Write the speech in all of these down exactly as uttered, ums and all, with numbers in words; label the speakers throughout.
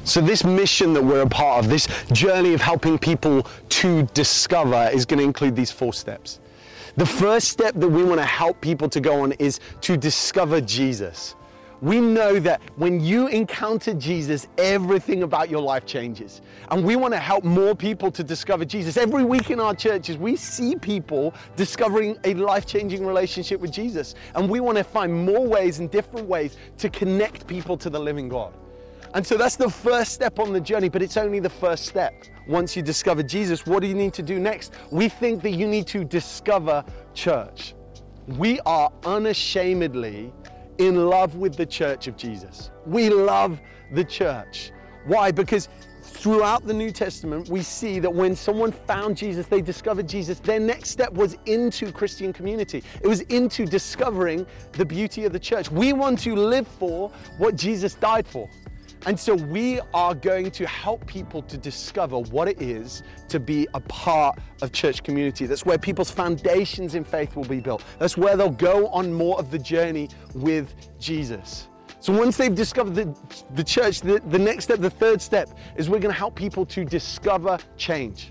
Speaker 1: So this mission that we're a part of, this journey of helping people to discover, is going to include these four steps. The first step that we want to help people to go on is to discover Jesus. We know that when you encounter Jesus, everything about your life changes. And we want to help more people to discover Jesus. Every week in our churches, we see people discovering a life-changing relationship with Jesus. And we want to find more ways and different ways to connect people to the living God. And so that's the first step on the journey, but it's only the first step. Once you discover Jesus, what do you need to do next? We think that you need to discover church. We are unashamedly in love with the church of Jesus. We love the church. Why? Because throughout the New Testament, we see that when someone found Jesus, they discovered Jesus, their next step was into Christian community. It was into discovering the beauty of the church. We want to live for what Jesus died for. And so we are going to help people to discover what it is to be a part of church community. That's where people's foundations in faith will be built. That's where they'll go on more of the journey with Jesus. So once they've discovered the, the church, the, the next step, the third step, is we're going to help people to discover change.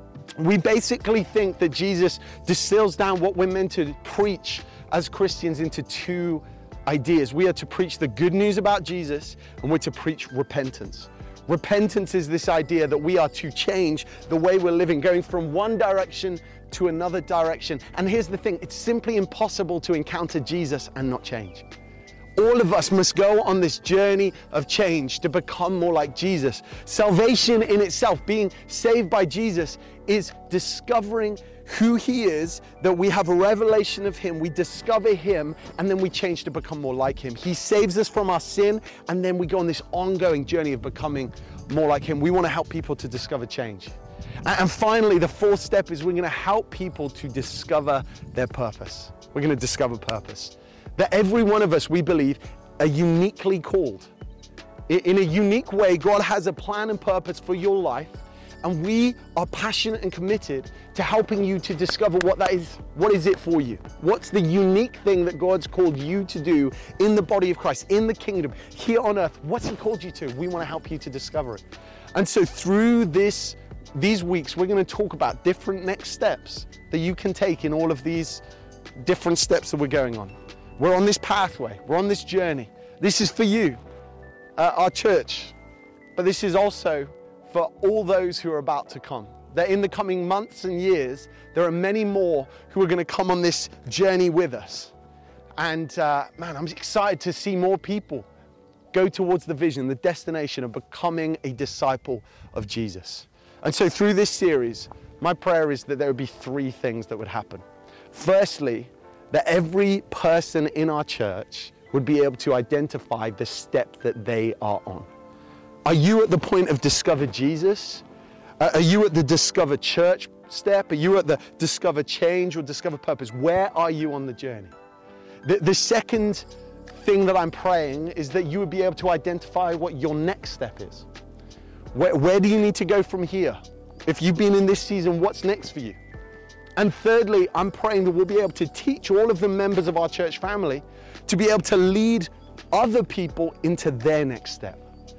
Speaker 1: We basically think that Jesus distills down what we're meant to preach as Christians into two ideas. We are to preach the good news about Jesus, and we're to preach repentance. Repentance is this idea that we are to change the way we're living, going from one direction to another direction. And here's the thing, it's simply impossible to encounter Jesus and not change. All of us must go on this journey of change to become more like Jesus. Salvation in itself, being saved by Jesus, is discovering who he is, that we have a revelation of him, we discover him, and then we change to become more like him. He saves us from our sin, and then we go on this ongoing journey of becoming more like him. We want to help people to discover change. And finally, the fourth step is we're going to help people to discover their purpose. We're going to discover purpose. That every one of us, we believe, are uniquely called. In a unique way, God has a plan and purpose for your life, and we are passionate and committed to helping you to discover what that is. What is it for you? What's the unique thing that God's called you to do in the body of Christ, in the kingdom, here on earth? What's he called you to? We want to help you to discover it. And so through this, these weeks, we're going to talk about different next steps that you can take in all of these different steps that we're going on. We're on this pathway. We're on this journey. This is for you, uh, our church, but this is also for all those who are about to come. That in the coming months and years, there are many more who are going to come on this journey with us. And uh, man, I'm excited to see more people go towards the vision, the destination of becoming a disciple of Jesus. And so through this series, my prayer is that there would be three things that would happen. Firstly, that every person in our church would be able to identify the step that they are on. Are you at the point of discover Jesus? Uh, are you at the discover church step? Are you at the discover change or discover purpose? Where are you on the journey? The, the second thing that I'm praying is that you would be able to identify what your next step is. Where, where do you need to go from here? If you've been in this season, what's next for you? And thirdly, I'm praying that we'll be able to teach all of the members of our church family to be able to lead other people into their next step.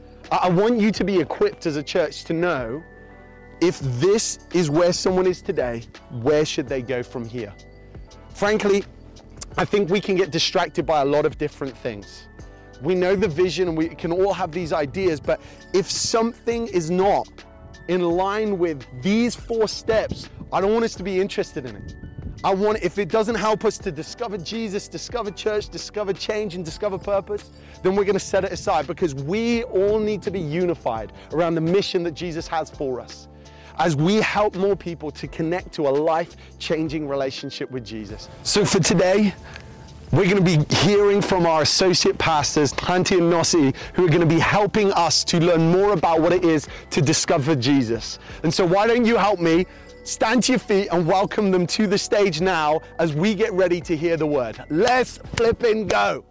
Speaker 1: I want you to be equipped as a church to know if this is where someone is today, where should they go from here? Frankly, I think we can get distracted by a lot of different things. We know the vision and we can all have these ideas, but if something is not in line with these four steps, I don't want us to be interested in it. I want, if it doesn't help us to discover Jesus, discover church, discover change, and discover purpose, then we're going to set it aside, because we all need to be unified around the mission that Jesus has for us as we help more people to connect to a life-changing relationship with Jesus. So for today, we're going to be hearing from our associate pastors, Tanti and Nossi, who are going to be helping us to learn more about what it is to discover Jesus. And so why don't you help me stand to your feet and welcome them to the stage now as we get ready to hear the word. Let's flip and go.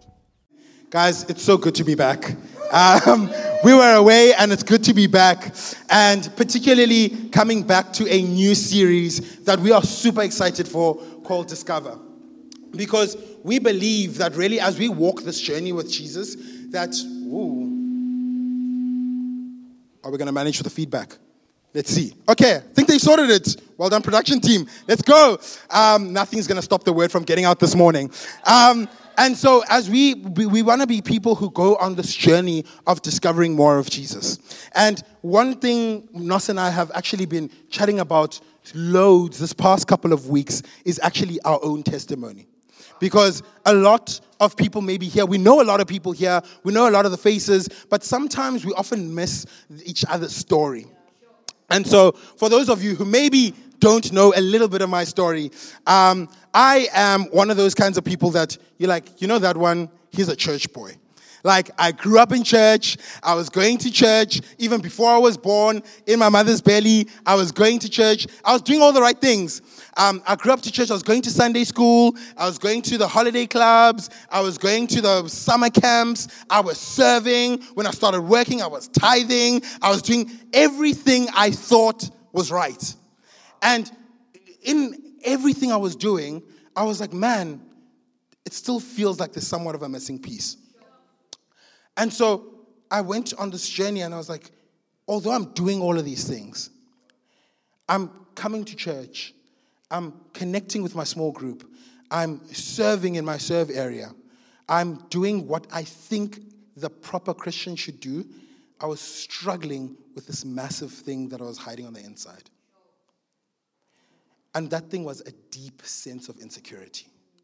Speaker 2: Guys, it's so good to be back. Um, we were away and it's good to be back, and particularly coming back to a new series that we are super excited for called Discover. Because we believe that really as we walk this journey with Jesus, that, ooh, Are we going to manage with the feedback? Let's see. Okay, I think they sorted it. Well done, production team. Let's go. Um, nothing's going to stop the word from getting out this morning. Um, and so as we, we, we want to be people who go on this journey of discovering more of Jesus. And one thing Nos and I have actually been chatting about loads this past couple of weeks is actually our own testimony. Because a lot of people may be here. We know a lot of people here. We know a lot of the faces. But sometimes we often miss each other's story. And so for those of you who maybe don't know a little bit of my story, um, I am one of those kinds of people that you're like, you know that one? He's a church boy. Like, I grew up in church. I was going to church. Even before I was born, in my mother's belly, I was going to church. I was doing all the right things. Um, I grew up to church. I was going to Sunday school. I was going to the holiday clubs. I was going to the summer camps. I was serving. When I started working, I was tithing. I was doing everything I thought was right. And in everything I was doing, I was like, man, it still feels like there's somewhat of a missing piece. And so I went on this journey and I was like, although I'm doing all of these things, I'm coming to church, I'm connecting with my small group, I'm serving in my serve area, I'm doing what I think the proper Christian should do, I was struggling with this massive thing that I was hiding on the inside. And that thing was a deep sense of insecurity.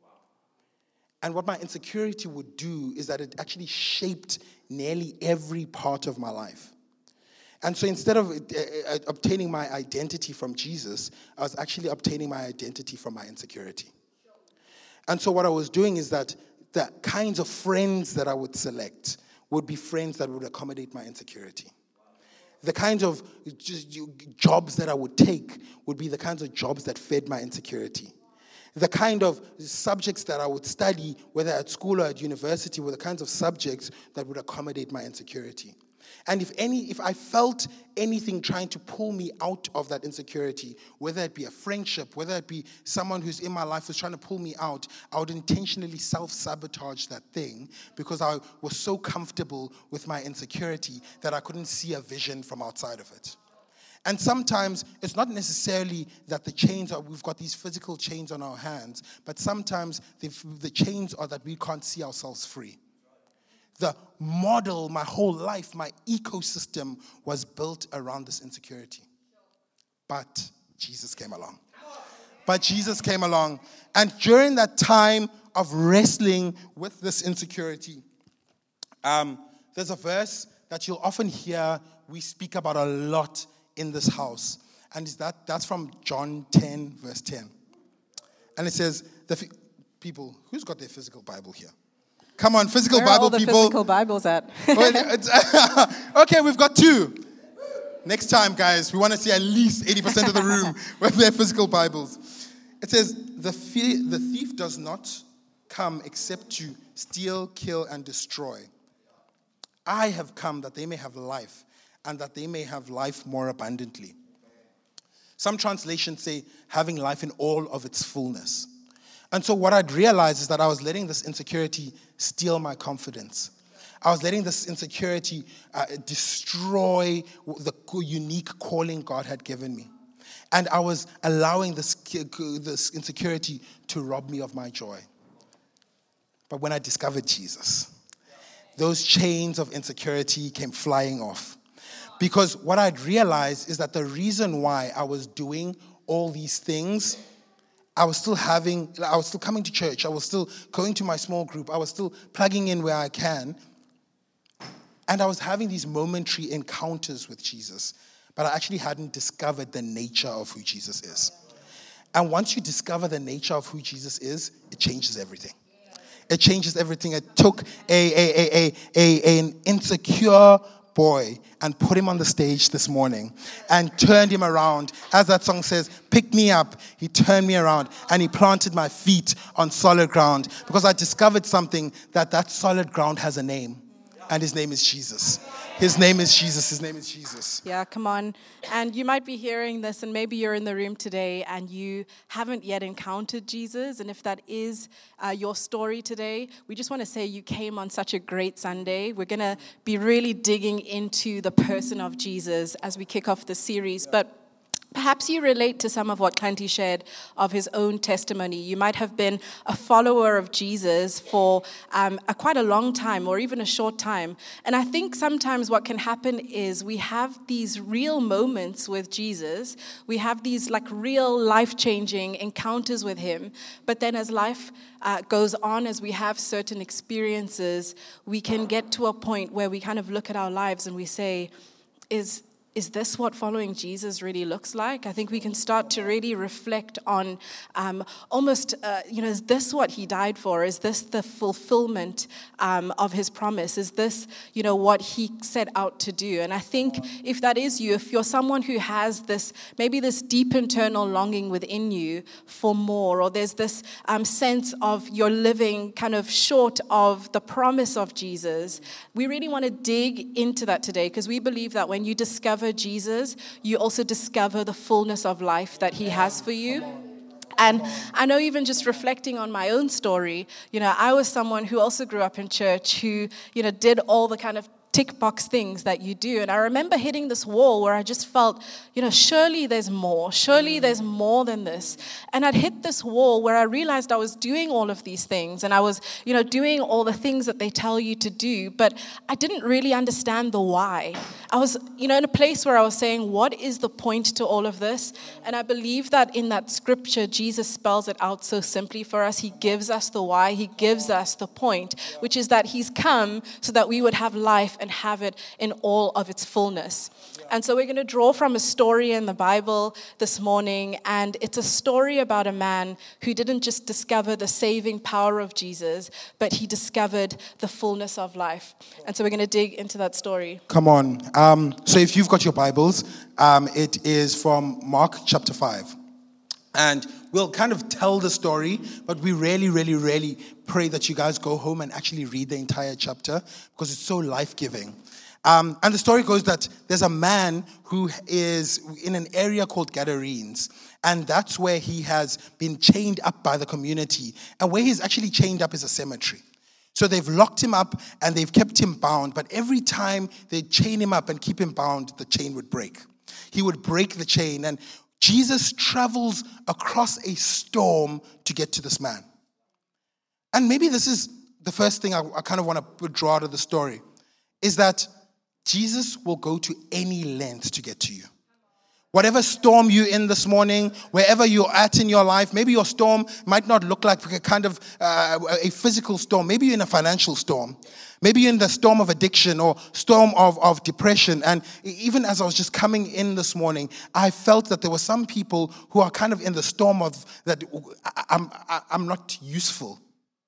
Speaker 2: And what my insecurity would do is that it actually shaped nearly every part of my life. And so instead of uh, obtaining my identity from Jesus, I was actually obtaining my identity from my insecurity. And so what I was doing is that the kinds of friends that I would select would be friends that would accommodate my insecurity. The kinds of jobs that I would take would be the kinds of jobs that fed my insecurity. The kind of subjects that I would study, whether at school or at university, were the kinds of subjects that would accommodate my insecurity. And if any, if I felt anything trying to pull me out of that insecurity, whether it be a friendship, whether it be someone who's in my life who's trying to pull me out, I would intentionally self-sabotage that thing because I was so comfortable with my insecurity that I couldn't see a vision from outside of it. And sometimes it's not necessarily that the chains are, we've got these physical chains on our hands, but sometimes the, the chains are that we can't see ourselves free. The model, my whole life, my ecosystem was built around this insecurity. But Jesus came along. But Jesus came along. And during that time of wrestling with this insecurity, um, there's a verse that you'll often hear we speak about a lot in this house. And is that that's from John ten, verse ten. And it says, the f- people, who's got their physical Bible here? Come on, physical
Speaker 3: Where
Speaker 2: Bible
Speaker 3: are all the
Speaker 2: people.
Speaker 3: physical Bibles at?
Speaker 2: Okay, we've got two. Next time, guys, we want to see at least eighty percent of the room with their physical Bibles. It says, the, fe- the thief does not come except to steal, kill, and destroy. I have come that they may have life, and that they may have life more abundantly. Some translations say, having life in all of its fullness. And so what I'd realized is that I was letting this insecurity steal my confidence. I was letting this insecurity uh, destroy the unique calling God had given me. And I was allowing this, this insecurity to rob me of my joy. But when I discovered Jesus, those chains of insecurity came flying off. Because what I'd realized is that the reason why I was doing all these things, I was still having, I was still coming to church, I was still going to my small group, I was still plugging in where I can, and I was having these momentary encounters with Jesus, but I actually hadn't discovered the nature of who Jesus is. And once you discover the nature of who Jesus is, it changes everything. It changes everything. It took a, a, a, a, a, an insecure boy and put him on the stage this morning and turned him around. As that song says, pick me up. He turned me around and he planted my feet on solid ground because I discovered something, that that solid ground has a name. And his name is Jesus. His name is Jesus. His name is Jesus.
Speaker 3: Yeah, come on. And you might be hearing this, and maybe you're in the room today and you haven't yet encountered Jesus. And if that is uh, your story today, we just want to say you came on such a great Sunday. We're going to be really digging into the person of Jesus as we kick off the series. But perhaps you relate to some of what Kanti shared of his own testimony. You might have been a follower of Jesus for um, a quite a long time or even a short time. And I think sometimes what can happen is we have these real moments with Jesus. We have these like real life-changing encounters with him. But then as life uh, goes on, as we have certain experiences, we can get to a point where we kind of look at our lives and we say, is Is this what following Jesus really looks like? I think we can start to really reflect on um, almost, uh, you know, is this what he died for? Is this the fulfillment um, of his promise? Is this, you know, what he set out to do? And I think if that is you, if you're someone who has this, maybe this deep internal longing within you for more, or there's this um, sense of you're living kind of short of the promise of Jesus, we really want to dig into that today, because we believe that when you discover Jesus, you also discover the fullness of life that he has for you. And I know, even just reflecting on my own story, you know, I was someone who also grew up in church, who, you know, did all the kind of tick box things that you do. And I remember hitting this wall where I just felt, you know, surely there's more. Surely there's more than this. And I'd hit this wall where I realized I was doing all of these things, and I was, you know, doing all the things that they tell you to do, but I didn't really understand the why. I was, you know, in a place where I was saying, what is the point to all of this? And I believe that in that scripture, Jesus spells it out so simply for us. He gives us the why. He gives us the point, which is that he's come so that we would have life and have it in all of its fullness. And so we're going to draw from a story in the Bible this morning, and it's a story about a man who didn't just discover the saving power of Jesus, but he discovered the fullness of life. And so we're going to dig into that story.
Speaker 2: Come on. Um, so if you've got your Bibles, um, it is from Mark chapter five. And we'll kind of tell the story, but we really, really, really pray that you guys go home and actually read the entire chapter, because it's so life-giving. Um, and the story goes that there's a man who is in an area called Gadarenes, and that's where he has been chained up by the community. And where he's actually chained up is a cemetery. So they've locked him up and they've kept him bound, but every time they chain him up and keep him bound, the chain would break. He would break the chain, and Jesus travels across a storm to get to this man. And maybe this is the first thing I, I kind of want to draw out of the story, is that Jesus will go to any length to get to you. Whatever storm you're in this morning, wherever you're at in your life, maybe your storm might not look like a kind of uh, a physical storm. Maybe you're in a financial storm. Maybe you're in the storm of addiction or storm of, of depression. And even as I was just coming in this morning, I felt that there were some people who are kind of in the storm of that I'm, I'm not useful.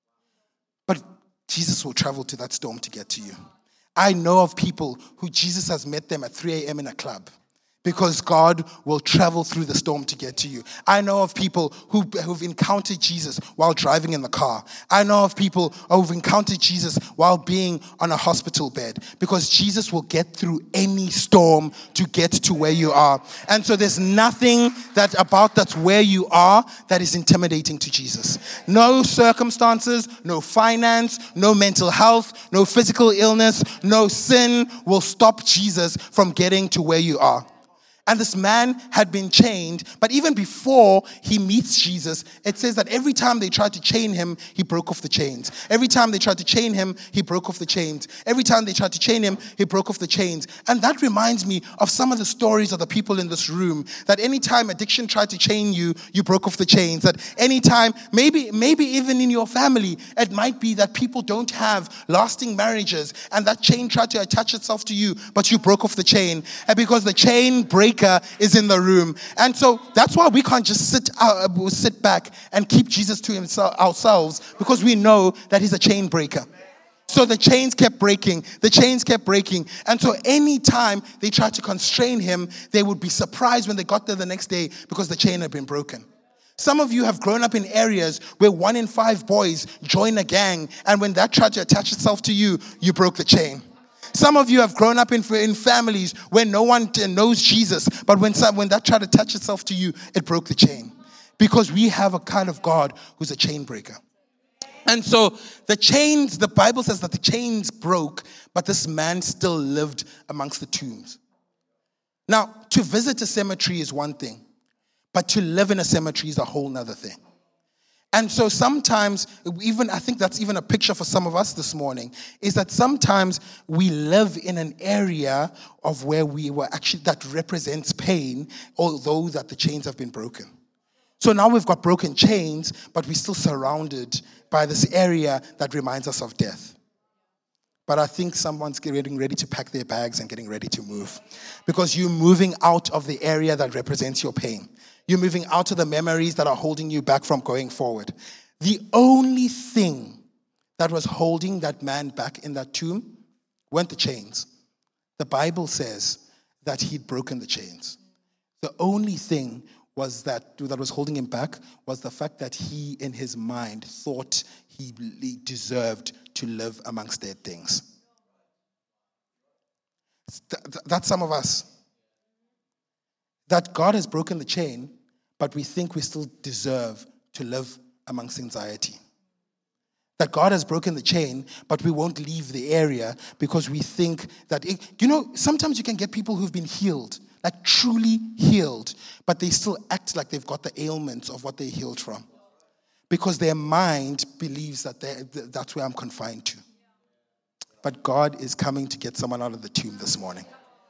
Speaker 2: But Jesus will travel to that storm to get to you. I know of people who Jesus has met them at three a.m. in a club, because God will travel through the storm to get to you. I know of people who, who've encountered Jesus while driving in the car. I know of people who've encountered Jesus while being on a hospital bed, because Jesus will get through any storm to get to where you are. And so there's nothing that about that's where you are that is intimidating to Jesus. No circumstances, no finance, no mental health, no physical illness, no sin will stop Jesus from getting to where you are. And this man had been chained, but even before he meets Jesus, it says that every time they tried to chain him, he broke off the chains. Every time they tried to chain him, he broke off the chains. Every time they tried to chain him, he broke off the chains. And that reminds me of some of the stories of the people in this room, that anytime addiction tried to chain you, you broke off the chains. That anytime, maybe, maybe even in your family, it might be that people don't have lasting marriages, and that chain tried to attach itself to you, but you broke off the chain. And because the chain break is in the room. And so that's why we can't just sit uh, sit back and keep Jesus to himself ourselves, because we know that he's a chain breaker. So the chains kept breaking. The chains kept breaking. And so anytime they tried to constrain him, they would be surprised when they got there the next day, because the chain had been broken. Some of you have grown up in areas where one in five boys join a gang, and when that tried to attach itself to you, you broke the chain. Some of you have grown up in, in families where no one knows Jesus, but when, some, when that tried to touch itself to you, it broke the chain. Because we have a kind of God who's a chain breaker. And so the chains, the Bible says that the chains broke, but this man still lived amongst the tombs. Now, to visit a cemetery is one thing, but to live in a cemetery is a whole nother thing. And so sometimes, even I think that's even a picture for some of us this morning, is that sometimes we live in an area of where we were actually, that represents pain, although that the chains have been broken. So now we've got broken chains, but we're still surrounded by this area that reminds us of death. But I think someone's getting ready to pack their bags and getting ready to move. Because you're moving out of the area that represents your pain. You're moving out of the memories that are holding you back from going forward. The only thing that was holding that man back in that tomb weren't the chains. The Bible says that he'd broken the chains. The only thing was that that was holding him back was the fact that he, in his mind, thought he deserved to live amongst dead things. That's some of us. That God has broken the chain, but we think we still deserve to live amongst anxiety. That God has broken the chain, but we won't leave the area because we think that, it, you know, sometimes you can get people who've been healed, like truly healed, but they still act like they've got the ailments of what they healed from. Because their mind believes that that's where I'm confined to. But God is coming to get someone out of the tomb this morning.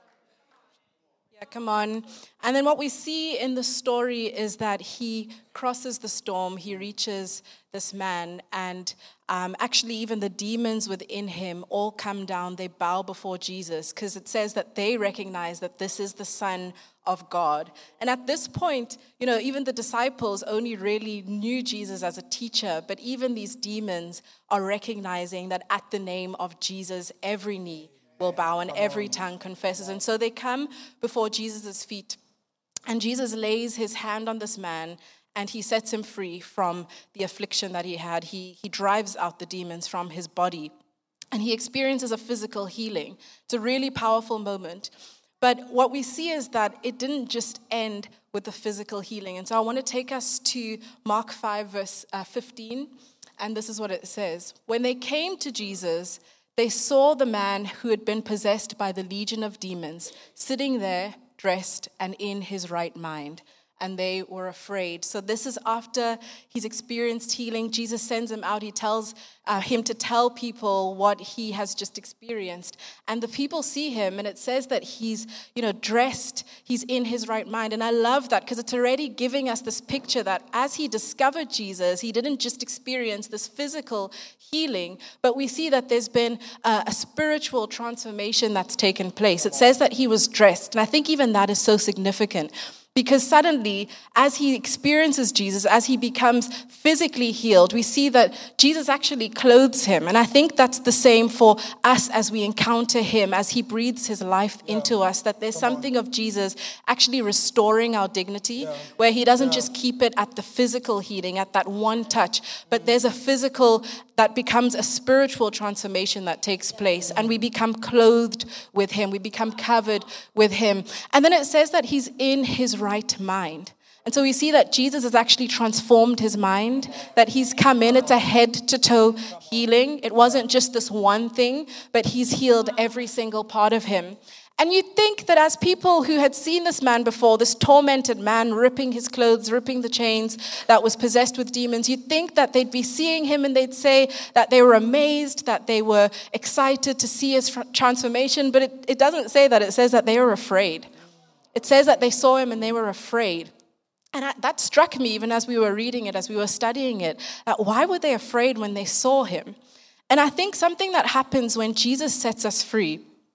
Speaker 3: Yeah, come on. And then what we see in the story is that he crosses the storm, he reaches this man, and um, actually even the demons within him all come down, they bow before Jesus, because it says that they recognize that this is the Son of God. And at this point, you know, even the disciples only really knew Jesus as a teacher, but even these demons are recognizing that at the name of Jesus, every knee will bow and every tongue confesses. And so they come before Jesus' feet, and Jesus lays his hand on this man and he sets him free from the affliction that he had. He, he drives out the demons from his body and he experiences a physical healing. It's a really powerful moment. But what we see is that it didn't just end with the physical healing. And so I want to take us to Mark five, verse fifteen. And this is what it says. When they came to Jesus, they saw the man who had been possessed by the legion of demons sitting there, dressed and in his right mind. And they were afraid. So this is after he's experienced healing. Jesus sends him out. He tells uh, him to tell people what he has just experienced. And the people see him, and it says that he's, you know, dressed. He's in his right mind. And I love that because it's already giving us this picture that as he discovered Jesus, he didn't just experience this physical healing, but we see that there's been a, a spiritual transformation that's taken place. It says that he was dressed. And I think even that is so significant. Because suddenly, as he experiences Jesus, as he becomes physically healed, we see that Jesus actually clothes him. And I think that's the same for us as we encounter him, as he breathes his life into us, that there's something of Jesus actually restoring our dignity, where he doesn't just keep it at the physical healing, at that one touch, but there's a physical that becomes a spiritual transformation that takes place. And we become clothed with him. We become covered with him. And then it says that he's in his right mind. And so we see that Jesus has actually transformed his mind, that he's come in. It's a head-to-toe healing. It wasn't just this one thing, but he's healed every single part of him. And you'd think that as people who had seen this man before, this tormented man ripping his clothes, ripping the chains, that was possessed with demons, you'd think that they'd be seeing him and they'd say that they were amazed, that they were excited to see his transformation. But it, it doesn't say that. It says that they were afraid. It says that they saw him and they were afraid. And I, that struck me even as we were reading it, as we were studying it, that why were they afraid when they saw him? And I think something that happens when Jesus sets us free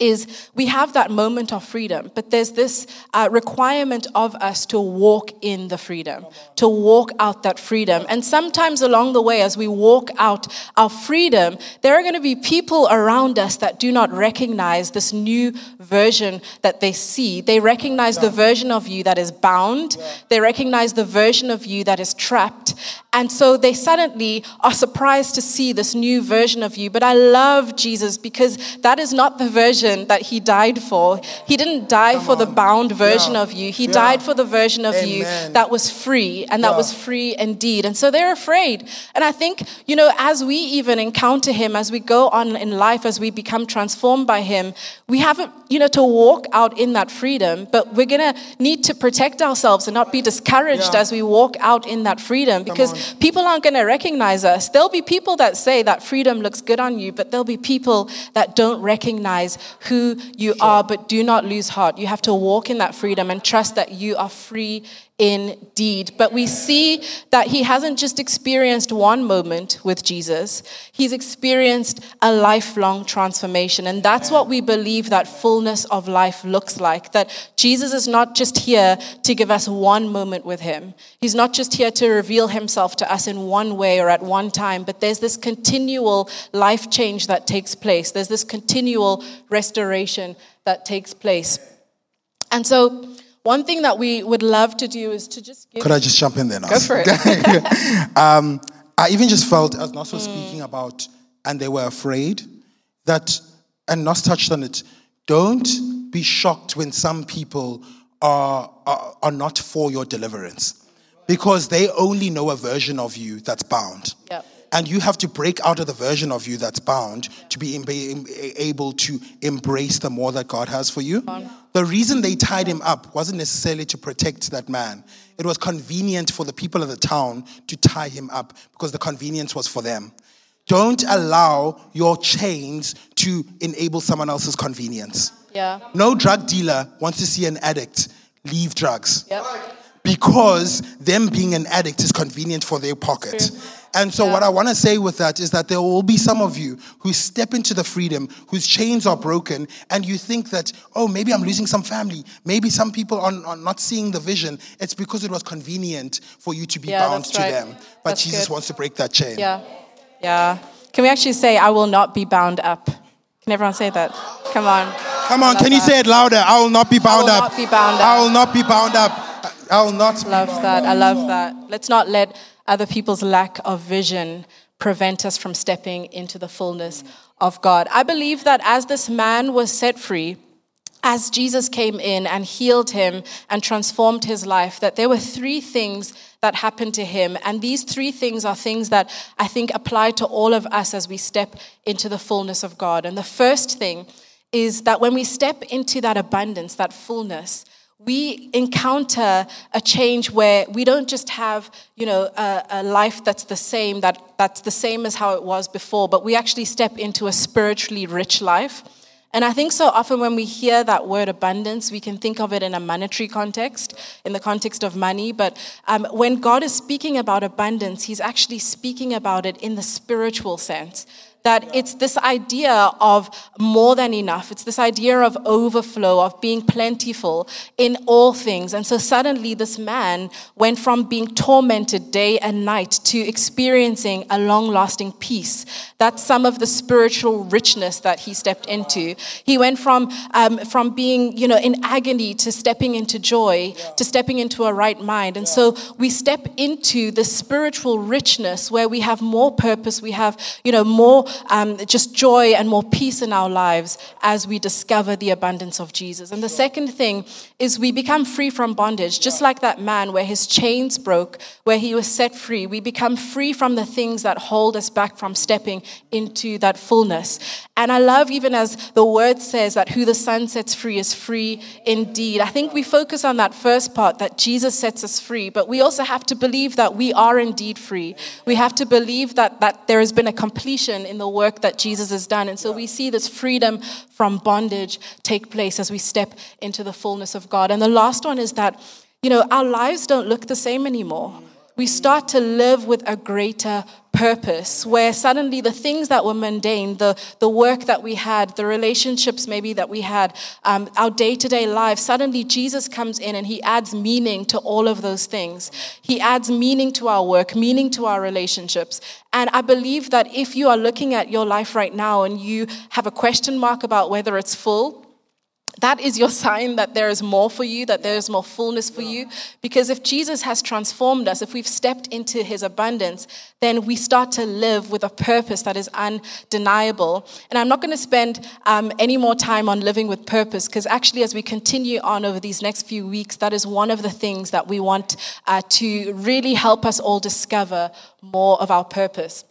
Speaker 3: is we have that moment of freedom, but there's this uh, requirement of us to walk in the freedom, to walk out that freedom. And sometimes along the way, as we walk out our freedom, there are going to be people around us that do not recognize this new version that they see. They recognize the version of you that is bound. They recognize the version of you that is trapped. And so they suddenly are surprised to see this new version of you. But I love Jesus because that is not the version that he died for. He didn't die Come for on. the bound version yeah. of you. He yeah. died for the version of Amen. you that was free and that yeah. was free indeed. And so they're afraid. And I think, you know, as we even encounter him, as we go on in life, as we become transformed by him, we haven't, you know, to walk out in that freedom, but we're going to need to protect ourselves and not be discouraged yeah. as we walk out in that freedom, because people aren't going to recognize us. There'll be people that say that freedom looks good on you, but there'll be people that don't recognize who you sure. are, but do not lose heart. You have to walk in that freedom and trust that you are free indeed. But we see that he hasn't just experienced one moment with Jesus. He's experienced a lifelong transformation. And that's what we believe that fullness of life looks like. That Jesus is not just here to give us one moment with him. He's not just here to reveal himself to us in one way or at one time, but there's this continual life change that takes place. There's this continual restoration that takes place. And so one thing that we would love to do is to just give...
Speaker 2: Could I just jump in there now?
Speaker 3: Go for it.
Speaker 2: um, I even just felt, as Nos was mm. speaking about, and they were afraid, that, and Nos touched on it, don't be shocked when some people are, are, are not for your deliverance, because they only know a version of you that's bound.
Speaker 3: Yep.
Speaker 2: And you have to break out of the version of you that's bound to be able to embrace the more that God has for you. The reason they tied him up wasn't necessarily to protect that man. It was convenient for the people of the town to tie him up because the convenience was for them. Don't allow your chains to enable someone else's convenience.
Speaker 3: Yeah.
Speaker 2: No drug dealer wants to see an addict leave drugs.
Speaker 3: Yep.
Speaker 2: Because them being an addict is convenient for their pocket. True. And so yeah. what I want to say with that is that there will be some of you who step into the freedom, whose chains are broken, and you think that, oh, maybe I'm losing some family. Maybe some people are, are not seeing the vision. It's because it was convenient for you to be
Speaker 3: yeah,
Speaker 2: bound to
Speaker 3: right.
Speaker 2: them. But
Speaker 3: that's
Speaker 2: Jesus
Speaker 3: good.
Speaker 2: wants to break that chain.
Speaker 3: Yeah, yeah. Can we actually say, I will not be bound up? Can everyone say that? Come on.
Speaker 2: Come on, can you that. say it louder? I will not be bound
Speaker 3: I will
Speaker 2: up.
Speaker 3: Not be bound up.
Speaker 2: I will not be bound up. I will not.
Speaker 3: Love that. I love that. Let's not let other people's lack of vision prevent us from stepping into the fullness of God. I believe that as this man was set free, as Jesus came in and healed him and transformed his life, that there were three things that happened to him. And these three things are things that I think apply to all of us as we step into the fullness of God. And the first thing is that when we step into that abundance, that fullness, we encounter a change where we don't just have, you know, a, a life that's the same, that, that's the same as how it was before, but we actually step into a spiritually rich life. And I think so often when we hear that word abundance, we can think of it in a monetary context, in the context of money. But um, when God is speaking about abundance, he's actually speaking about it in the spiritual sense. That it's this idea of more than enough. It's this idea of overflow, of being plentiful in all things. And so suddenly this man went from being tormented day and night to experiencing a long-lasting peace. That's some of the spiritual richness that he stepped into. He went from um, from being, you know, in agony to stepping into joy, to stepping into a right mind. And so we step into the spiritual richness where we have more purpose, we have, you know, more Um, just joy and more peace in our lives as we discover the abundance of Jesus. And the second thing is we become free from bondage, just like that man where his chains broke, where he was set free. We become free from the things that hold us back from stepping into that fullness. And I love, even as the word says, that who the Son sets free is free indeed. I think we focus on that first part, that Jesus sets us free, but we also have to believe that we are indeed free. We have to believe that, that there has been a completion in the work that Jesus has done. And so we see this freedom from bondage take place as we step into the fullness of God. And the last one is that, you know, our lives don't look the same anymore. We start to live with a greater purpose, where suddenly the things that were mundane, the, the work that we had, the relationships maybe that we had, um, our day-to-day lives, suddenly Jesus comes in and he adds meaning to all of those things. He adds meaning to our work, meaning to our relationships. And I believe that if you are looking at your life right now and you have a question mark about whether it's full, that is your sign that there is more for you, that there is more fullness for you. Because if Jesus has transformed us, if we've stepped into his abundance, then we start to live with a purpose that is undeniable. And I'm not going to spend um, any more time on living with purpose, because actually as we continue on over these next few weeks, that is one of the things that we want uh, to really help us all discover more of our purpose.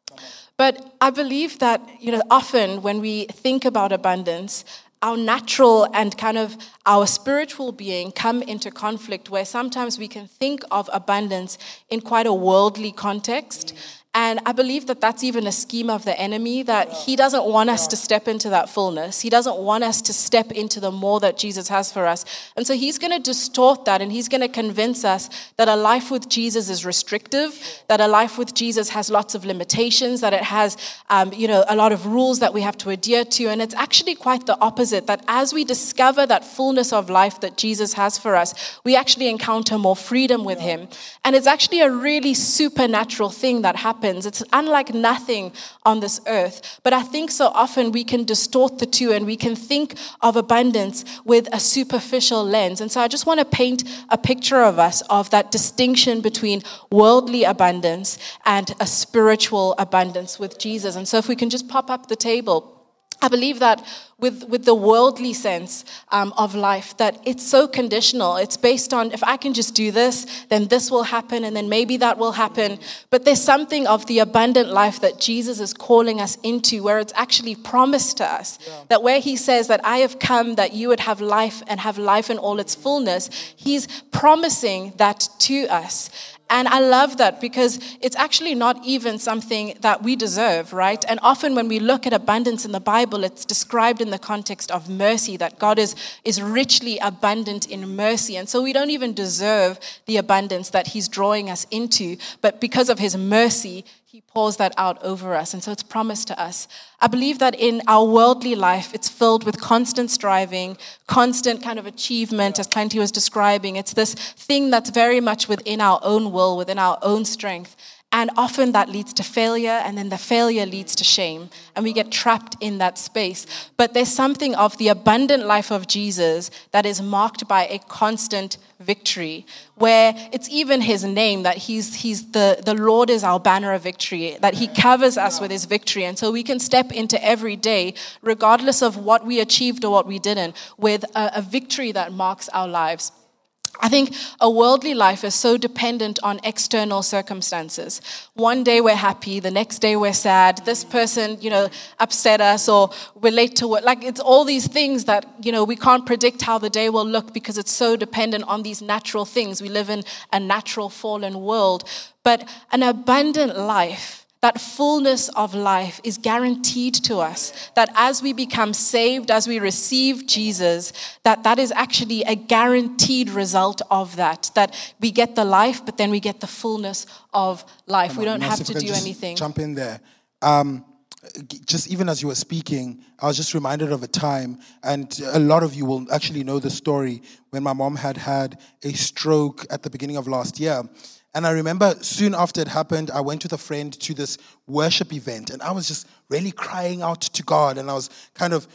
Speaker 3: But I believe that, you know, often when we think about abundance, our natural and kind of our spiritual being come into conflict, where sometimes we can think of abundance in quite a worldly context. And I believe that that's even a scheme of the enemy, that he doesn't want us to step into that fullness. He doesn't want us to step into the more that Jesus has for us. And so he's going to distort that, and he's going to convince us that a life with Jesus is restrictive, that a life with Jesus has lots of limitations, that it has, um, you know, a lot of rules that we have to adhere to. And it's actually quite the opposite, that as we discover that fullness of life that Jesus has for us, we actually encounter more freedom with him. And it's actually a really supernatural thing that happens. It's unlike nothing on this earth. But I think so often we can distort the two, and we can think of abundance with a superficial lens. And so I just want to paint a picture of us of that distinction between worldly abundance and a spiritual abundance with Jesus. And so if we can just pop up the table. I believe that with, with the worldly sense um, of life, that it's so conditional. It's based on, if I can just do this, then this will happen, and then maybe that will happen. But there's something of the abundant life that Jesus is calling us into, where it's actually promised to us. Yeah. That where he says that I have come that you would have life and have life in all its fullness, he's promising that to us. And I love that, because it's actually not even something that we deserve, right? And often when we look at abundance in the Bible, it's described in the context of mercy, that God is, is richly abundant in mercy. And so we don't even deserve the abundance that he's drawing us into. But because of his mercy, he pours that out over us. And so it's promised to us. I believe that in our worldly life, it's filled with constant striving, constant kind of achievement, as Clanty was describing. It's this thing that's very much within our own will, within our own strength. And often that leads to failure, and then the failure leads to shame, and we get trapped in that space. But there's something of the abundant life of Jesus that is marked by a constant victory, where it's even his name, that he's he's the, the Lord is our banner of victory, that he covers us with his victory. And so we can step into every day, regardless of what we achieved or what we didn't, with a, a victory that marks our lives. I think a worldly life is so dependent on external circumstances. One day we're happy, the next day we're sad. This person, you know, upset us, or we're late to work. Like, it's all these things that, you know, we can't predict how the day will look, because it's so dependent on these natural things. We live in a natural fallen world. But an abundant life, that fullness of life, is guaranteed to us. That as we become saved, as we receive Jesus, that that is actually a guaranteed result of that. That we get the life, but then we get the fullness of life.
Speaker 2: Come
Speaker 3: we
Speaker 2: on,
Speaker 3: don't have
Speaker 2: if
Speaker 3: to
Speaker 2: I
Speaker 3: do
Speaker 2: just
Speaker 3: anything.
Speaker 2: Jump in there. Um, just even as you were speaking, I was just reminded of a time, and a lot of you will actually know the story, when my mom had had a stroke at the beginning of last year. And I remember soon after it happened, I went with a friend to this worship event, and I was just really crying out to God, and I was kind of,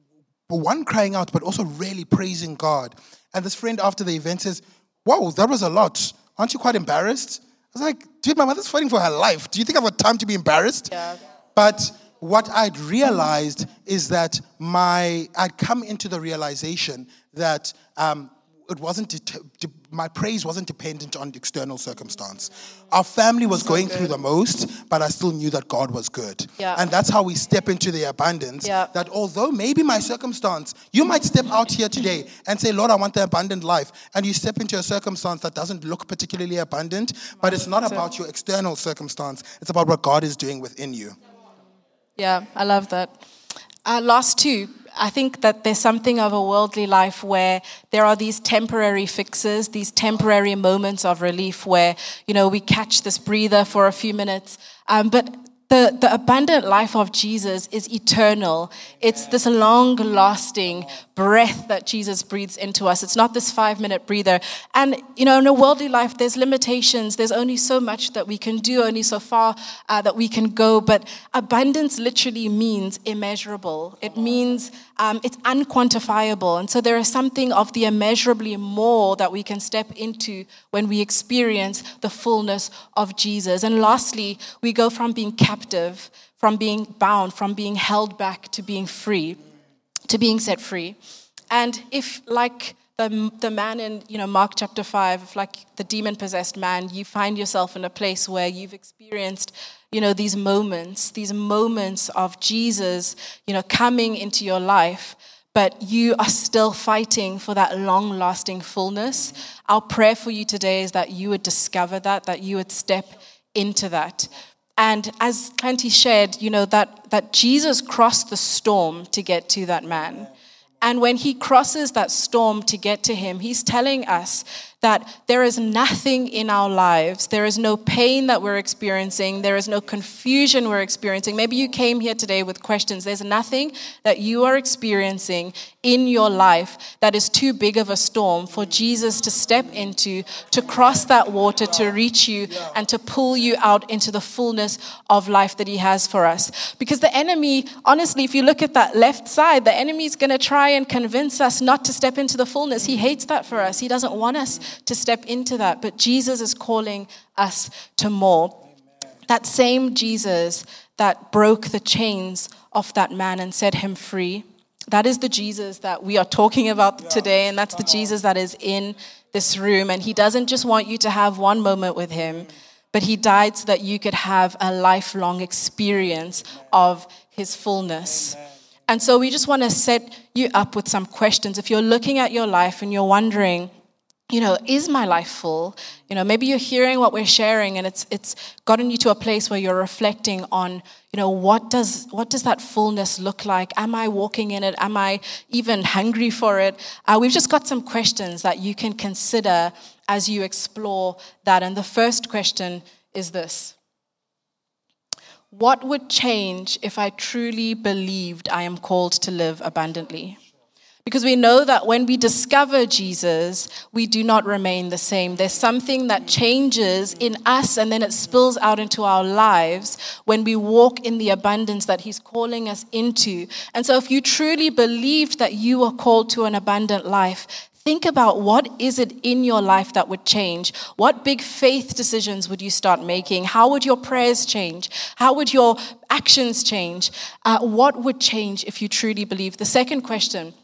Speaker 2: one, crying out, but also really praising God. And this friend after the event says, "Whoa, that was a lot. Aren't you quite embarrassed?" I was like, dude, my mother's fighting for her life. Do you think I've got time to be embarrassed? Yeah. But what I'd realized is that my, I'd come into the realization that um, it wasn't, de- de- my praise wasn't dependent on external circumstance. Our family was so going good. through the most, but I still knew that God was good. Yeah. And that's how we step into the abundance. Yeah. That although maybe my circumstance, you might step out here today and say, "Lord, I want the abundant life." And you step into a circumstance that doesn't look particularly abundant, but it's not about your external circumstance. It's about what God is doing within you.
Speaker 3: Yeah, I love that. Uh, last two, I think that there's something of a worldly life where there are these temporary fixes, these temporary moments of relief where, you know, we catch this breather for a few minutes. Um, but The, the abundant life of Jesus is eternal. It's this long-lasting breath that Jesus breathes into us. It's not this five-minute breather. And, you know, in a worldly life, there's limitations. There's only so much that we can do, only so far uh, that we can go. But abundance literally means immeasurable. It means um, it's unquantifiable. And so there is something of the immeasurably more that we can step into when we experience the fullness of Jesus. And lastly, we go from being captive, from being bound, from being held back to being free, to being set free. And if, like the, the man in, you know, Mark chapter five, if like the demon-possessed man, you find yourself in a place where you've experienced, you know, these moments, these moments of Jesus, you know, coming into your life, but you are still fighting for that long-lasting fullness. Our prayer for you today is that you would discover that, that you would step into that. And as Clancy shared, you know, that, that Jesus crossed the storm to get to that man. And when he crosses that storm to get to him, he's telling us that there is nothing in our lives. There is no pain that we're experiencing. There is no confusion we're experiencing. Maybe you came here today with questions. There's nothing that you are experiencing in your life that is too big of a storm for Jesus to step into, to cross that water, to reach you, and to pull you out into the fullness of life that he has for us. Because the enemy, honestly, if you look at that left side, the enemy is going to try and convince us not to step into the fullness. He hates that for us. He doesn't want us to step into that. But Jesus is calling us to more. That same Jesus that broke the chains of that man and set him free, that is the Jesus that we are talking about today, and that's the Jesus that is in this room. And he doesn't just want you to have one moment with him, but he died so that you could have a lifelong experience of his fullness. And so we just want to set you up with some questions. If you're looking at your life and you're wondering, you know, is my life full? You know, maybe you're hearing what we're sharing and it's it's gotten you to a place where you're reflecting on, you know, what does what does that fullness look like? Am I walking in it? Am I even hungry for it? Uh, we've just got some questions that you can consider as you explore that. And the first question is this: what would change if I truly believed I am called to live abundantly? Because we know that when we discover Jesus, we do not remain the same. There's something that changes in us and then it spills out into our lives when we walk in the abundance that he's calling us into. And so if you truly believed that you are called to an abundant life, think about what is it in your life that would change. What big faith decisions would you start making? How would your prayers change? How would your actions change? Uh, what would change if you truly believe? The second question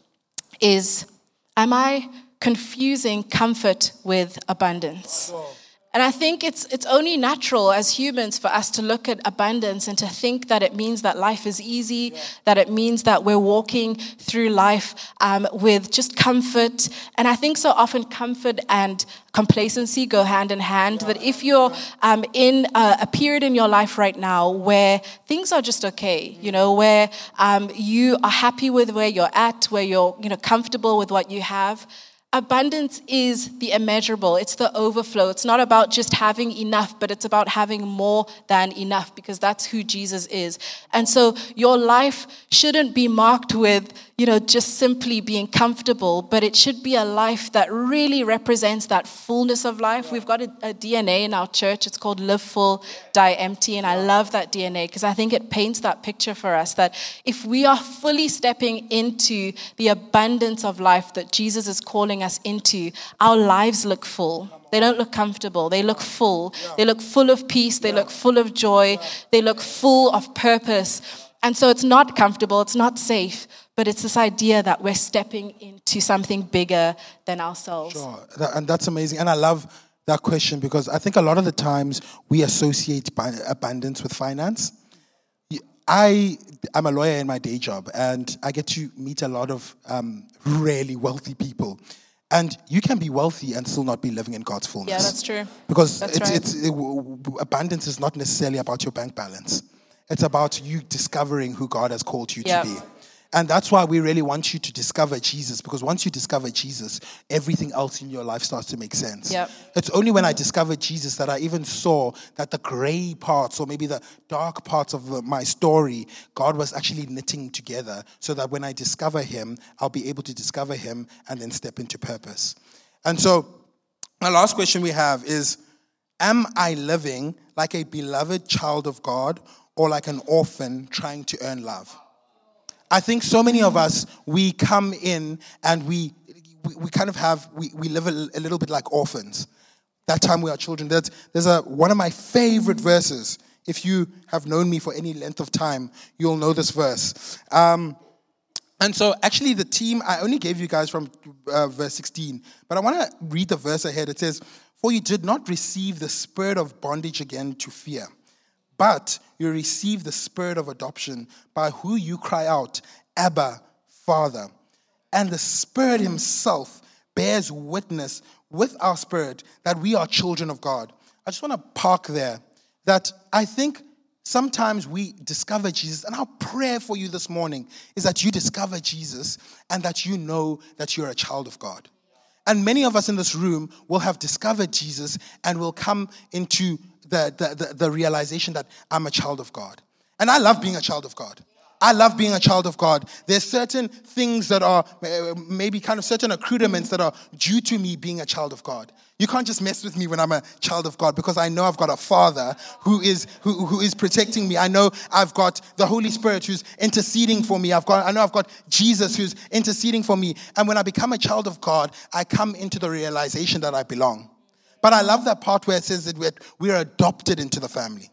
Speaker 3: is, am I confusing comfort with abundance? And I think it's it's only natural as humans for us to look at abundance and to think that it means that life is easy, yeah. that it means that we're walking through life um, with just comfort. And I think so often comfort and complacency go hand in hand, yeah. that if you're um, in a, a period in your life right now where things are just okay, you know, where um, you are happy with where you're at, where you're, you know, comfortable with what you have, abundance is the immeasurable. It's the overflow. It's not about just having enough, but it's about having more than enough, because that's who Jesus is. And so your life shouldn't be marked with, you know, just simply being comfortable, but it should be a life that really represents that fullness of life. We've got a, a D N A in our church. It's called Live Full, Die Empty. And I love that D N A because I think it paints that picture for us that if we are fully stepping into the abundance of life that Jesus is calling us into, our lives look full. They don't look comfortable. They look full. They look full of peace. They look full of joy. They look full of purpose. And so it's not comfortable. It's not safe. But it's this idea that we're stepping into something bigger than ourselves.
Speaker 2: Sure. And that's amazing. And I love that question because I think a lot of the times we associate abundance with finance. I, I'm a lawyer in my day job, and I get to meet a lot of um, really wealthy people. And you can be wealthy and still not be living in God's fullness.
Speaker 3: Yeah, that's true.
Speaker 2: Because
Speaker 3: that's
Speaker 2: it's,
Speaker 3: right.
Speaker 2: it's, it, abundance is not necessarily about your bank balance. It's about you discovering who God has called you
Speaker 3: yeah.
Speaker 2: to be. And that's why we really want you to discover Jesus, because once you discover Jesus, everything else in your life starts to make sense.
Speaker 3: Yep.
Speaker 2: It's only when I discovered Jesus that I even saw that the gray parts, or maybe the dark parts of the, my story, God was actually knitting together so that when I discover him, I'll be able to discover him and then step into purpose. And so, the last question we have is, am I living like a beloved child of God or like an orphan trying to earn love? I think so many of us, we come in and we we, we kind of have, we, we live a, a little bit like orphans. That time we are children. There's, there's a one of my favorite verses. If you have known me for any length of time, you'll know this verse. Um, and so actually the team, I only gave you guys from uh, verse sixteen, but I want to read the verse ahead. It says, "For you did not receive the spirit of bondage again to fear, but you receive the spirit of adoption, by who you cry out, Abba, Father. And the Spirit himself bears witness with our spirit that we are children of God." I just want to park there. That I think sometimes we discover Jesus, and our prayer for you this morning is that you discover Jesus and that you know that you're a child of God. And many of us in this room will have discovered Jesus and will come into The, the, the, the realization that I'm a child of God. And I love being a child of God. I love being a child of God. There's certain things that are uh, maybe kind of certain accoutrements that are due to me being a child of God. You can't just mess with me when I'm a child of God, because I know I've got a Father who is who, who is protecting me. I know I've got the Holy Spirit who's interceding for me. I've got I know I've got Jesus who's interceding for me. And when I become a child of God, I come into the realization that I belong. But I love that part where it says that we're, we're adopted into the family.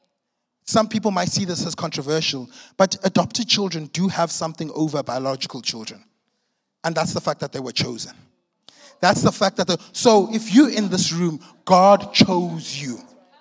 Speaker 2: Some people might see this as controversial, but adopted children do have something over biological children. And that's the fact that they were chosen. That's the fact that, the, so if you're in this room, God chose you.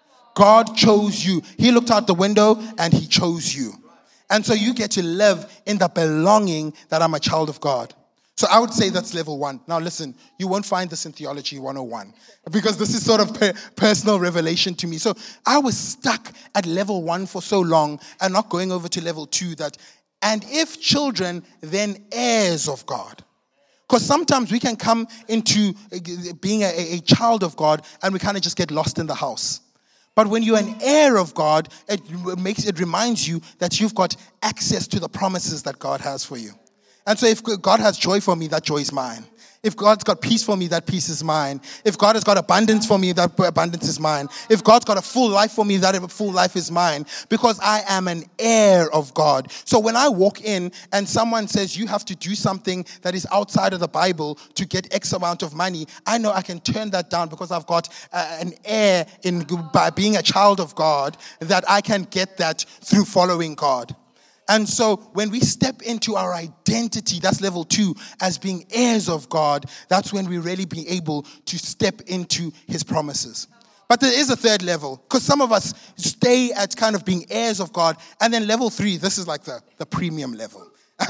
Speaker 2: God chose you. He looked out the window and he chose you. And so you get to live in the belonging that I'm a child of God. So I would say that's level one. Now listen, you won't find this in Theology one oh one, because this is sort of per- personal revelation to me. So I was stuck at level one for so long and not going over to level two, that, and if children, then heirs of God. Because sometimes we can come into being a, a child of God and we kind of just get lost in the house. But when you're an heir of God, it makes it reminds you that you've got access to the promises that God has for you. And so if God has joy for me, that joy is mine. If God's got peace for me, that peace is mine. If God has got abundance for me, that abundance is mine. If God's got a full life for me, that full life is mine. Because I am an heir of God. So when I walk in and someone says you have to do something that is outside of the Bible to get X amount of money, I know I can turn that down because I've got uh, an heir in by being a child of God, that I can get that through following God. And so when we step into our identity, that's level two, as being heirs of God, that's when we really be able to step into his promises. But there is a third level, because some of us stay at kind of being heirs of God. And then level three, this is like the, the premium level.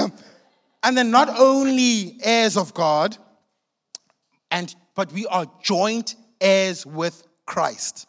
Speaker 2: And then not only heirs of God, and but we are joint heirs with Christ.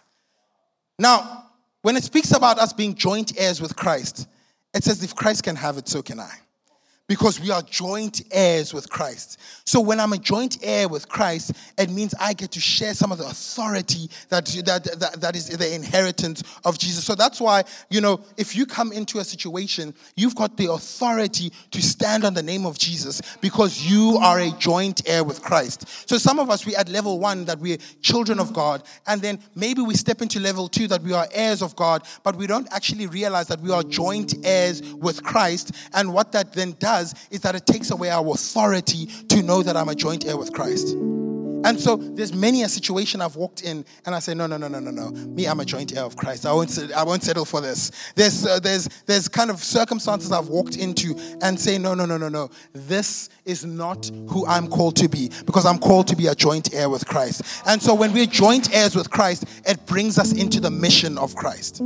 Speaker 2: Now, when it speaks about us being joint heirs with Christ, it says if Christ can have it, so can I. Because we are joint heirs with Christ. So when I'm a joint heir with Christ, it means I get to share some of the authority that, that, that, that is the inheritance of Jesus. So that's why, you know, if you come into a situation, you've got the authority to stand on the name of Jesus because you are a joint heir with Christ. So some of us, we're at level one, that we're children of God. And then maybe we step into level two, that we are heirs of God, but we don't actually realize that we are joint heirs with Christ. And what that then does is that it takes away our authority to know that I'm a joint heir with Christ. And so there's many a situation I've walked in and I say, no, no, no, no, no, no. Me, I'm a joint heir of Christ. I won't, I won't settle for this. There's, uh, there's, there's kind of circumstances I've walked into and say, no, no, no, no, no. This is not who I'm called to be, because I'm called to be a joint heir with Christ. And so when we're joint heirs with Christ, it brings us into the mission of Christ.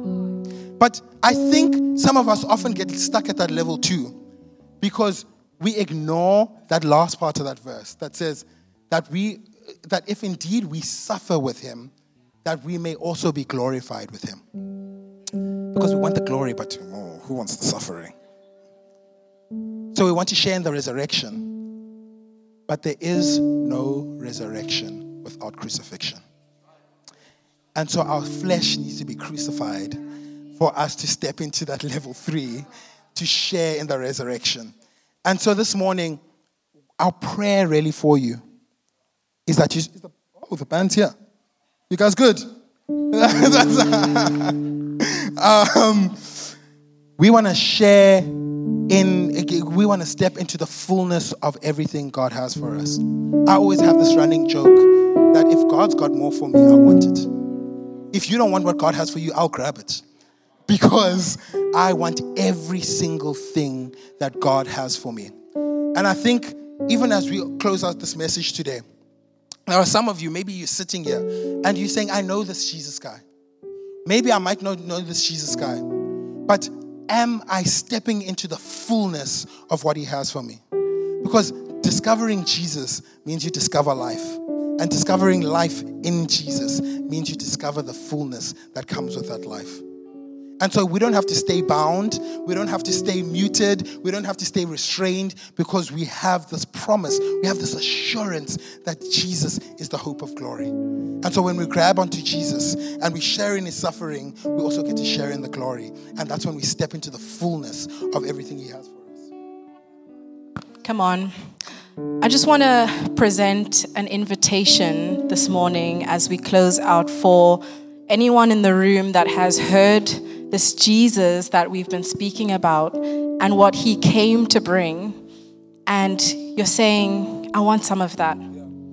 Speaker 2: But I think some of us often get stuck at that level too, because we ignore that last part of that verse that says that we, that if indeed we suffer with him, that we may also be glorified with him. Because we want the glory, but oh, who wants the suffering? So we want to share in the resurrection. But there is no resurrection without crucifixion. And so our flesh needs to be crucified for us to step into that level three, to share in the resurrection. And so this morning, our prayer really for you is that you, is the, oh, the band's here. You guys good? That's, um, we want to share in, we want to step into the fullness of everything God has for us. I always have this running joke that if God's got more for me, I want it. If you don't want what God has for you, I'll grab it. Because I want every single thing that God has for me. And I think even as we close out this message today, there are some of you, maybe you're sitting here and you're saying, I know this Jesus guy. Maybe I might not know this Jesus guy. But am I stepping into the fullness of what he has for me? Because discovering Jesus means you discover life. And discovering life in Jesus means you discover the fullness that comes with that life. And so we don't have to stay bound. We don't have to stay muted. We don't have to stay restrained because we have this promise. We have this assurance that Jesus is the hope of glory. And so when we grab onto Jesus and we share in his suffering, we also get to share in the glory. And that's when we step into the fullness of everything he has for us.
Speaker 3: Come on. I just want to present an invitation this morning as we close out for anyone in the room that has heard this Jesus that we've been speaking about and what he came to bring, and you're saying, I want some of that.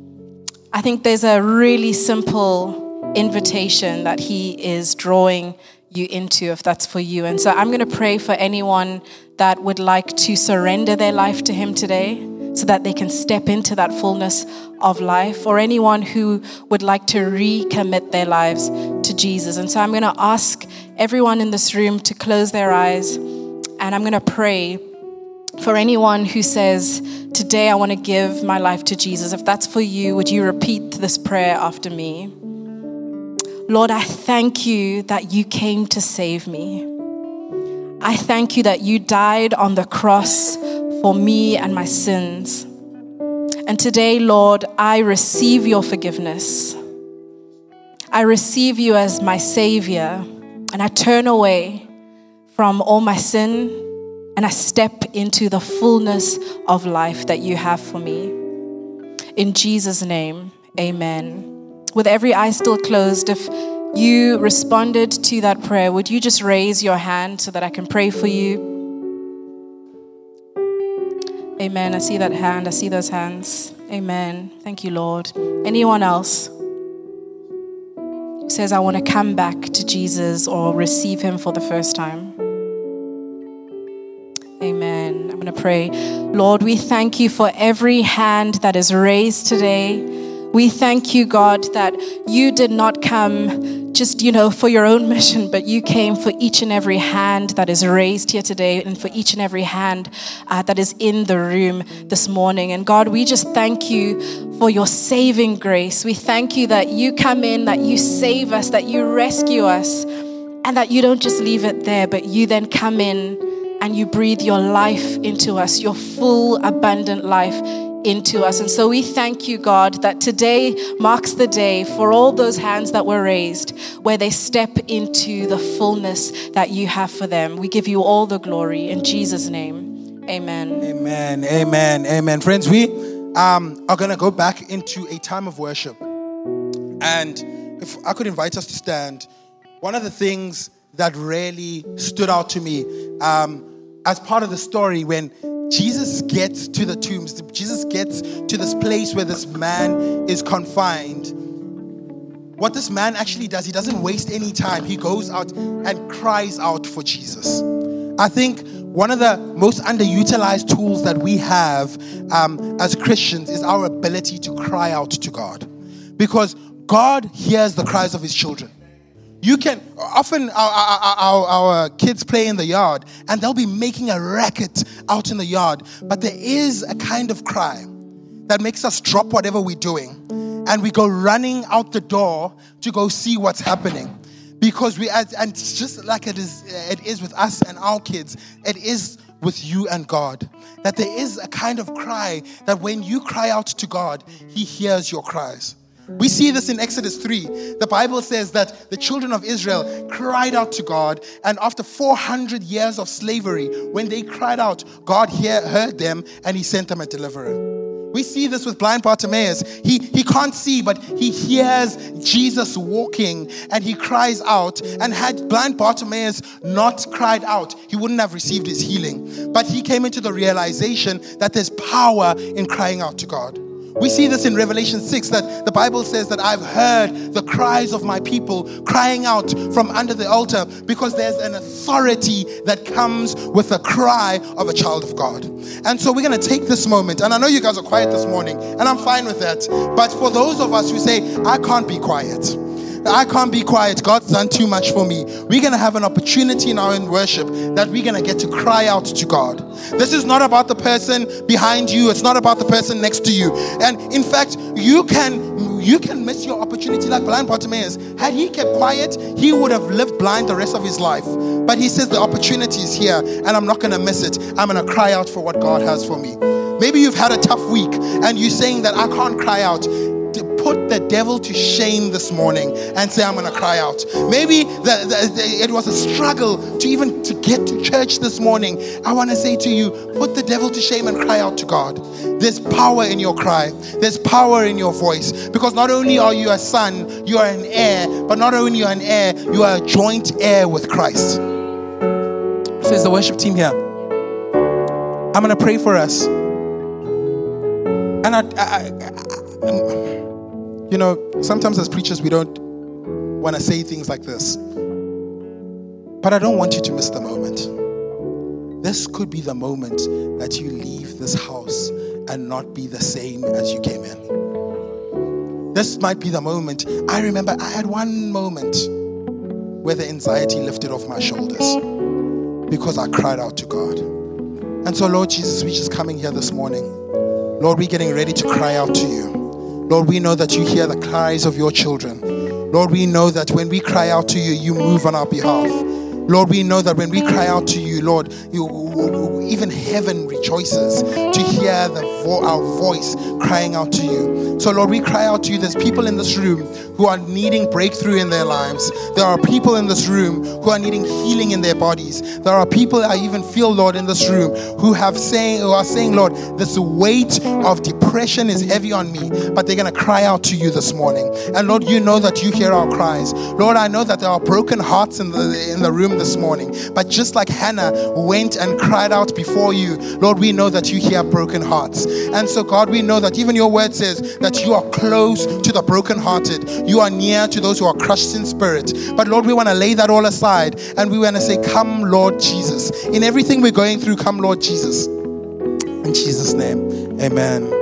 Speaker 3: I think there's a really simple invitation that he is drawing you into, if that's for you. And so I'm going to pray for anyone that would like to surrender their life to him today, so that they can step into that fullness of life, or anyone who would like to recommit their lives to Jesus. And so I'm going to ask everyone in this room to close their eyes, and I'm going to pray for anyone who says, today I want to give my life to Jesus. If that's for you, would you repeat this prayer after me? Lord, I thank you that you came to save me. I thank you that you died on the cross for me and my sins. And today, Lord, I receive your forgiveness. I receive you as my Savior, and I turn away from all my sin, and I step into the fullness of life that you have for me. In Jesus' name, amen. With every eye still closed, if you responded to that prayer, would you just raise your hand so that I can pray for you? Amen. I see that hand. I see those hands. Amen. Thank you, Lord. Anyone else who says, I want to come back to Jesus or receive him for the first time? Amen. I'm going to pray. Lord, we thank you for every hand that is raised today. We thank you, God, that you did not come just, you know, for your own mission, but you came for each and every hand that is raised here today, and for each and every hand uh, that is in the room this morning. And God, we just thank you for your saving grace. We thank you that you come in, that you save us, that you rescue us, and that you don't just leave it there, but you then come in and you breathe your life into us, your full, abundant life into us. And so we thank you, God, that today marks the day for all those hands that were raised, where they step into the fullness that you have for them. We give you all the glory in Jesus' name. Amen.
Speaker 2: Amen. Amen. Amen. Friends, we um, are going to go back into a time of worship. And if I could invite us to stand, one of the things that really stood out to me um, as part of the story, when Jesus gets to the tombs, Jesus gets to this place where this man is confined. What this man actually does, he doesn't waste any time. He goes out and cries out for Jesus. I think one of the most underutilized tools that we have um, as Christians is our ability to cry out to God. Because God hears the cries of his children. You can, often our, our, our, our kids play in the yard and they'll be making a racket out in the yard. But there is a kind of cry that makes us drop whatever we're doing and we go running out the door to go see what's happening. Because we, and it's just like it is, it is with us and our kids, it is with you and God. That there is a kind of cry that when you cry out to God, He hears your cries. We see this in Exodus three. The Bible says that the children of Israel cried out to God, and after four hundred years of slavery, when they cried out, God hear, heard them and He sent them a deliverer. We see this with blind Bartimaeus. He, he can't see, but he hears Jesus walking and he cries out. And had blind Bartimaeus not cried out, he wouldn't have received his healing. But he came into the realization that there's power in crying out to God. We see this in Revelation six, that the Bible says that I've heard the cries of my people crying out from under the altar, because there's an authority that comes with the cry of a child of God. And so we're going to take this moment, and I know you guys are quiet this morning, and I'm fine with that. But for those of us who say, I can't be quiet, I can't be quiet, God's done too much for me, we're going to have an opportunity now in worship that we're going to get to cry out to God. This is not about the person behind you. It's not about the person next to you. And in fact, you can you can miss your opportunity like blind Bartimaeus. Had he kept quiet, he would have lived blind the rest of his life. But he says the opportunity is here and I'm not going to miss it. I'm going to cry out for what God has for me. Maybe you've had a tough week and you're saying that I can't cry out. Put the devil to shame this morning and say, I'm going to cry out. Maybe the, the, the, it was a struggle to even to get to church this morning. I want to say to you, put the devil to shame and cry out to God. There's power in your cry. There's power in your voice. Because not only are you a son, you are an heir. But not only are you an heir, you are a joint heir with Christ. Says the worship team here. I'm going to pray for us. And I... I, I, I You know, sometimes as preachers, we don't want to say things like this. But I don't want you to miss the moment. This could be the moment that you leave this house and not be the same as you came in. This might be the moment. I remember I had one moment where the anxiety lifted off my shoulders because I cried out to God. And so, Lord Jesus, we're just coming here this morning. Lord, we're getting ready to cry out to you. Lord, we know that you hear the cries of your children. Lord, we know that when we cry out to you, you move on our behalf. Lord, we know that when we cry out to you, Lord, you, even heaven rejoices to hear the vo- our voice crying out to you. So, Lord, we cry out to you. There's people in this room who are needing breakthrough in their lives. There are people in this room who are needing healing in their bodies. There are people I even feel, Lord, in this room who have saying, who are saying, Lord, this weight of depression is heavy on me, but they're going to cry out to you this morning. And Lord, you know that you hear our cries. Lord, I know that there are broken hearts in the in the room this morning, but just like Hannah went and cried out before you, Lord, we know that you hear broken hearts. And so, God, we know that even your word says that you are close to the brokenhearted. You are near to those who are crushed in spirit. But Lord, we want to lay that all aside and we want to say, come, Lord Jesus. In everything we're going through, come, Lord Jesus. In Jesus' name, amen.